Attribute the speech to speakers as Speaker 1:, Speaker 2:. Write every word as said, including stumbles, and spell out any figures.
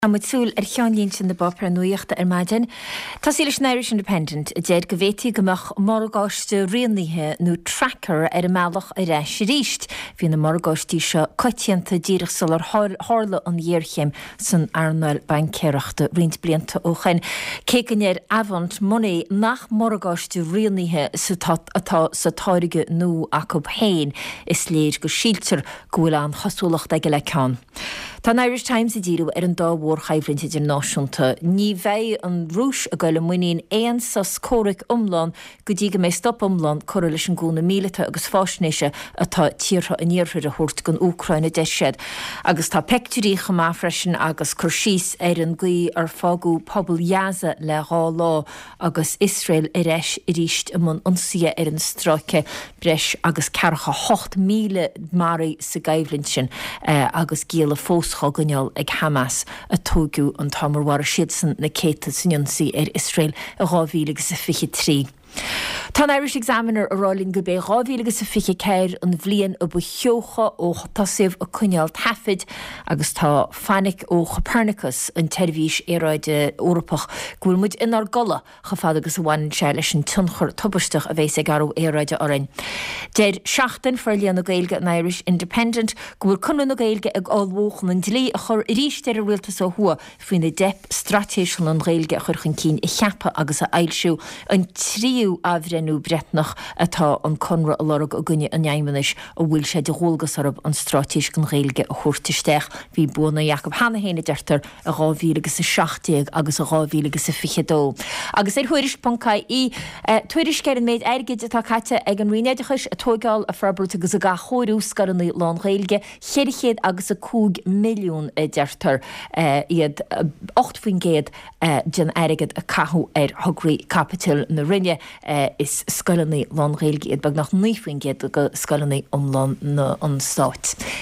Speaker 1: Am súil ar cheanlín sin na bopra nuíochta ar maidin. Tá síle Irish Independent a déad go bhhétí gomach margáiste rianaithe nó tracker ar a meallach a reis ríist. Bhí na margáistí seo coitianta díreach sul ar hála an dhéirchéim san Arnoil bancéireachta rint blianta ó chain. Cécan ar avant monaí nach margáiste rianaithe atá sa táirige nó acu héin is léir go síltar gohfuil an chosúlacht ag le ceann. Tá Irish Times i ddíru ar an dámhór chaibhlinte idir náisiúnta. Ní bheith an rúis a gaile muoín éon sa scóric umlán go dtí go mé stop umlán cora leis an gúna míleta agus fásnéise atá tíortha a níorthir a thuirt gon Úcraine deisiad. Agus tá pectúrí chomá freisin agus chursís ar an gcuí ar fágú pobl Gaza le rá lá agus Israel i reis i ríist amon ionsaithe ar an stráice breis agus cearcha hocht míle marí sa gaibhlint sin uh, agus gíala fós chaganneal ag Hamas a tógiú an tamar war siad san na céta sanionsaí ar Israel a rábhílagus a fiche trí. Tá Irish Examiner a rálinn go bé rábhílagus a fiche céir an bhliain a bucheocha ó tasaibh a cuineal tafid agus tá Fannic ó Copernicus an teirvís éráide Eorpach gúil muid inar gola cha fad agus a bhain se leis an tunchar tubasteach a bhééis ag arú éráide orainn. Déir seachtain fearlia'n na Gaeilge an Irish Independent gúil cunna na Gaeilge ag áilmhóchan an dlí a chur ríist ar a rialtas ó thua faoin na dep stratéisiúil an Gaeilge a churchan cín i cheappa agus a ailsiú an tríú ábhrenú bretnach atá an conra a lorg a gunne an jaiminis a bhfuil sé de hólagas arab an stratéis gan Gaeilge a chuirtisteach hí buna Jacob Hanahéna deirtar a rábhílagus a seachtaíag agus a rábhílagus a fichedó. Agus é thuiris pancaí í tuiris ceir an méid airgid atá caite ag an rinéidechas a tógáil a ferbert agus a ga chóirú scarannaí lán Gaeilge cheirichéad agus a cúg milliún a deirtar iad ocht faoin géad den airgid a cathú ar thugraí capital na rinne is scalannaí lán Gaeilge iad bag nach ní faoin géad go scalannaí omlán na an Stát.